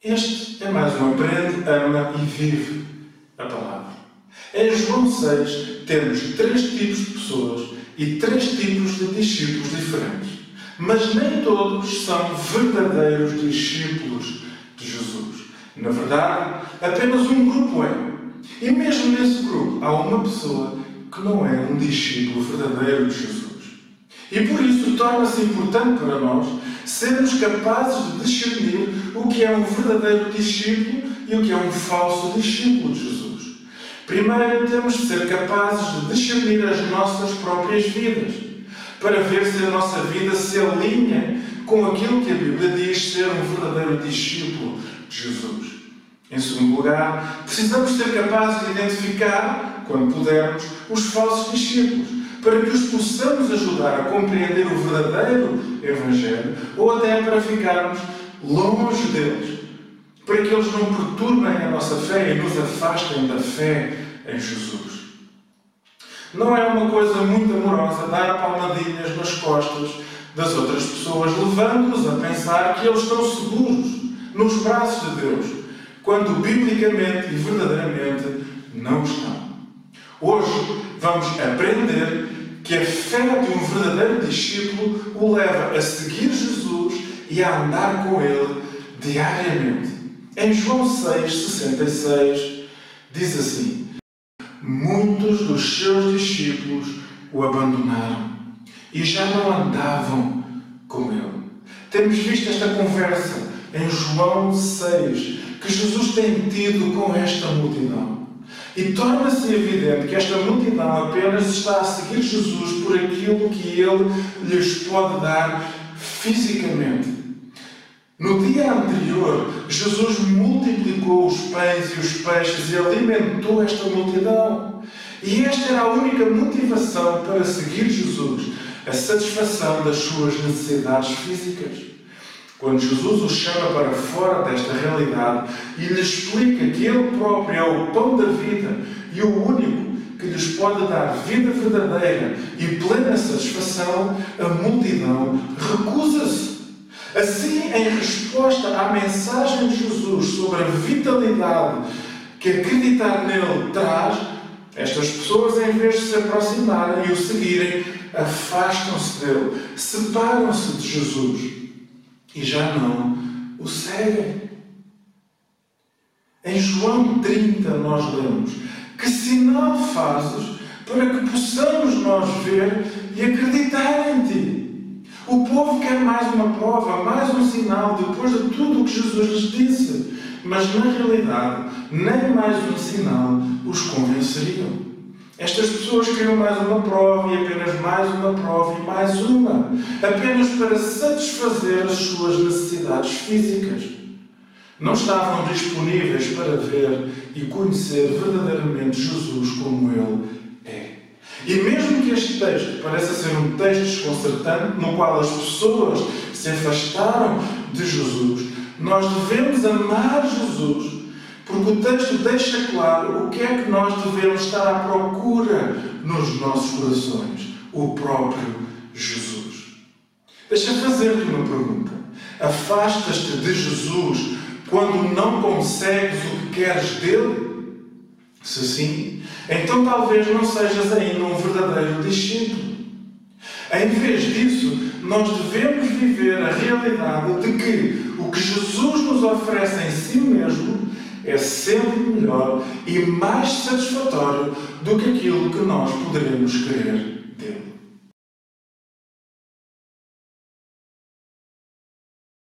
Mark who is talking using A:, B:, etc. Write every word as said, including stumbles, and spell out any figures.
A: Este é mais um aprende, ama e vive a palavra. Em João seis temos três tipos de pessoas e três tipos de discípulos diferentes. Mas nem todos são verdadeiros discípulos de Jesus. Na verdade, apenas um grupo é. E mesmo nesse grupo há uma pessoa que não é um discípulo verdadeiro de Jesus. E por isso torna-se importante para nós sermos capazes de discernir o que é um verdadeiro discípulo e o que é um falso discípulo de Jesus. Primeiro, temos de ser capazes de discernir as nossas próprias vidas, para ver se a nossa vida se alinha com aquilo que a Bíblia diz ser um verdadeiro discípulo de Jesus. Em segundo lugar, precisamos ser capazes de identificar, quando pudermos, os falsos discípulos, para que os possamos ajudar a compreender o verdadeiro Evangelho ou até para ficarmos longe deles, para que eles não perturbem a nossa fé e nos afastem da fé em Jesus. Não é uma coisa muito amorosa dar palmadinhas nas costas das outras pessoas, levando-os a pensar que eles estão seguros nos braços de Deus, quando biblicamente e verdadeiramente não estão. Hoje vamos aprender que a fé de um verdadeiro discípulo o leva a seguir Jesus e a andar com Ele diariamente. Em João seis, sessenta e seis, diz assim: muitos dos seus discípulos o abandonaram e já não andavam com Ele. Temos visto esta conversa em João seis, que Jesus tem tido com esta multidão. E torna-se evidente que esta multidão apenas está a seguir Jesus por aquilo que Ele lhes pode dar fisicamente. No dia anterior, Jesus multiplicou os pães e os peixes e alimentou esta multidão. E esta era a única motivação para seguir Jesus, a satisfação das suas necessidades físicas. Quando Jesus os chama para fora desta realidade e lhes explica que Ele próprio é o pão da vida e o único que lhes pode dar vida verdadeira e plena satisfação, a multidão recusa-se. Assim, em resposta à mensagem de Jesus sobre a vitalidade que acreditar nele traz, estas pessoas, em vez de se aproximarem e o seguirem, afastam-se dele, separam-se de Jesus e já não o seguem. Em João trinta nós lemos: que sinal fazes para que possamos nós ver e acreditar em ti? O povo quer mais uma prova, mais um sinal, depois de tudo o que Jesus lhes disse. Mas, na realidade, nem mais um sinal os convenceriam. Estas pessoas queriam mais uma prova e apenas mais uma prova e mais uma, apenas para satisfazer as suas necessidades físicas. Não estavam disponíveis para ver e conhecer verdadeiramente Jesus como Ele é. E mesmo que este texto pareça ser um texto desconcertante, no qual as pessoas se afastaram de Jesus, nós devemos amar Jesus, porque o texto deixa claro o que é que nós devemos estar à procura nos nossos corações: o próprio Jesus. Deixa-me fazer-te uma pergunta. Afastas-te de Jesus quando não consegues o que queres dele? Se sim, então talvez não sejas ainda um verdadeiro discípulo. Em vez disso, nós devemos viver a realidade de que o que Jesus nos oferece em si mesmo é sempre melhor e mais satisfatório do que aquilo que nós poderemos querer